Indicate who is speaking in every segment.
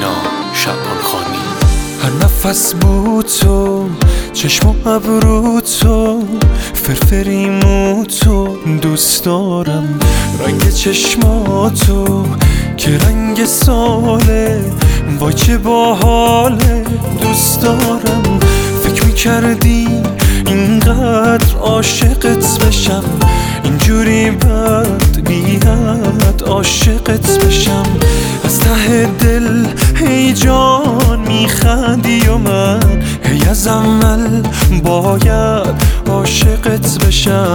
Speaker 1: سینا شعبانخانی.
Speaker 2: هر نفس بود تو، چشم و ابرو تو، فرفری مو تو، دوست دارم رنگ چشماتو که رنگ ساله، وای چه باحاله، دوست دارم. فکر میکردی اینقدر عاشقت بشم، اینجوری بد بیاد عاشقت بشم. از ته دل هی جان میخندی و من هی از اول باید عاشقت بشم.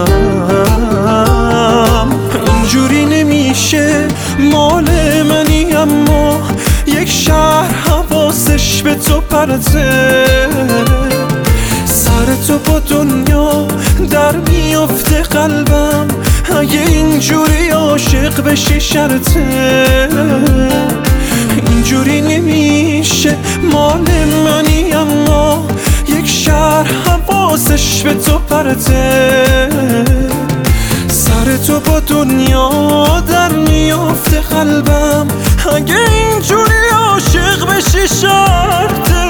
Speaker 2: اینجوری نمیشه، مال منی اما یک شهر حواسش به تو پرته. سر تو با دنیا در میفته قلبم، اگه اینجوری عاشق بشی شرطه. اینجوری نمیشه، مال منی اما یک شهر حواسش به تو پرته. سر تو با دنیا در میفته قلبم، اگه اینجوری عاشق بشی شرطه.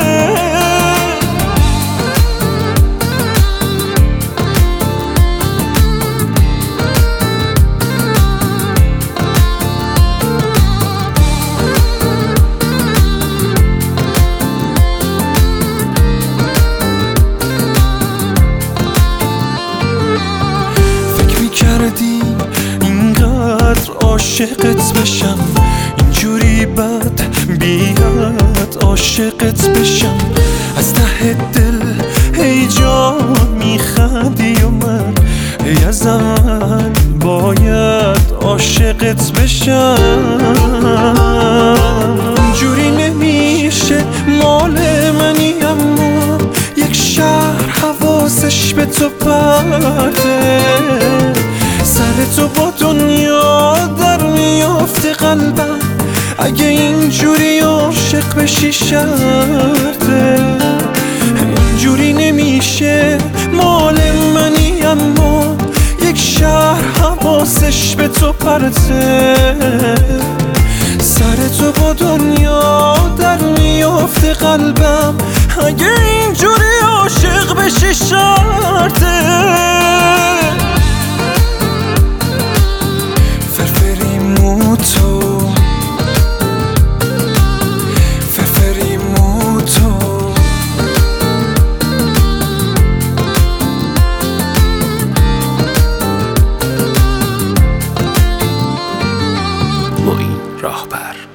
Speaker 2: اینقدر عاشقت بشم، اینجوری بد بیاد عاشقت بشم. از ته دل ای جان میخندی و من ای از اول باید عاشقت بشم. اینجوری نمیشه، مال منی اما یک شهر حواسش به تو پرته. سر تو با دنیا در میافته قلبم، اگه اینجوری عاشق بشی شرطه. اینجوری نمیشه، مال منی اما یک شهر حواسش به تو پرته. سر تو با دنیا در میافته قلبم، اگه اینجوری عاشق بشی شرطه.
Speaker 1: معین راهبر.